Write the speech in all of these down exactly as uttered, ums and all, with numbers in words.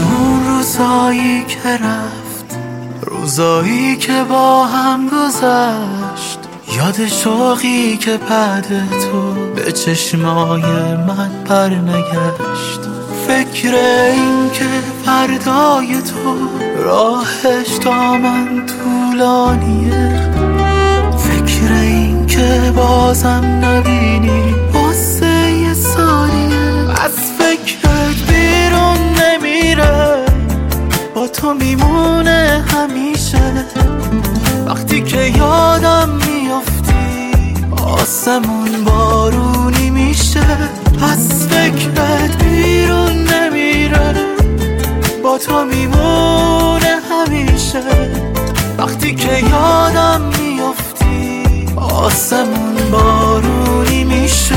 اون روزایی که رفت، روزایی که با هم گذشت، یاد شوقی که بعد تو به چشمای من پر نگشت. فکر این که فردای تو راهش تا من طولانیه، فکر این که بازم نبینی واسه یه ثانیه. از فکرت بیرون نمیره، با تو میمونه همیشه. وقتی که یادم میافتی آسمون بارونی میشه. از فکرت بیرون نمیره، با تو میمونه همیشه. وقتی که یادم میافتی آسمون بارونی میشه.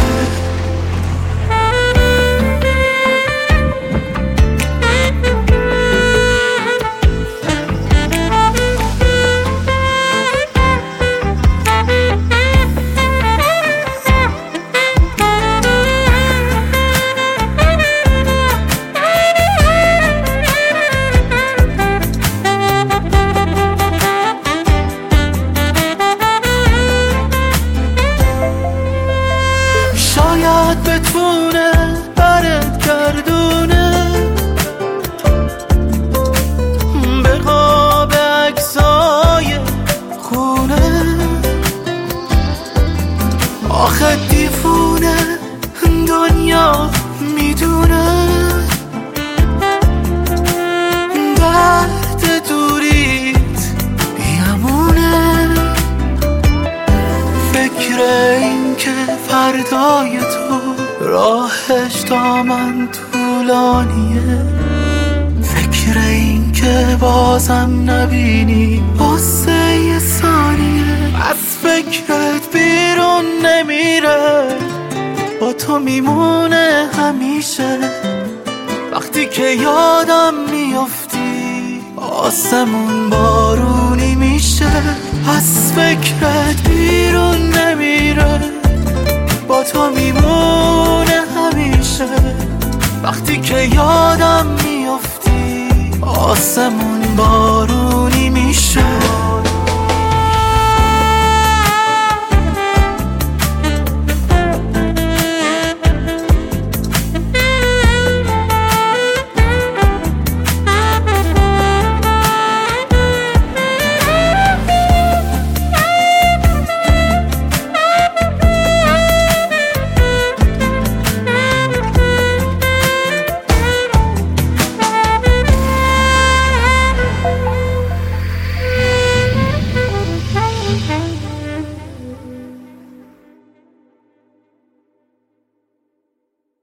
شاید بتونه برت گردونه به قاب عکسای خونه. آخه دیوونه دنیا میدونه درد دوریت بیامونه. فکر این که فردای تو راهش تا من طولانیه، فکر این که بازم نبینی واسه یه ثانیه. از فکرت بیرون نمیره، با تو میمونه همیشه. وقتی که یادم میافتی آسمون بارونی میشه. از فکرت بیرون نمیره، با تو میمونه همیشه. وقتی که یادم میافتی آسمون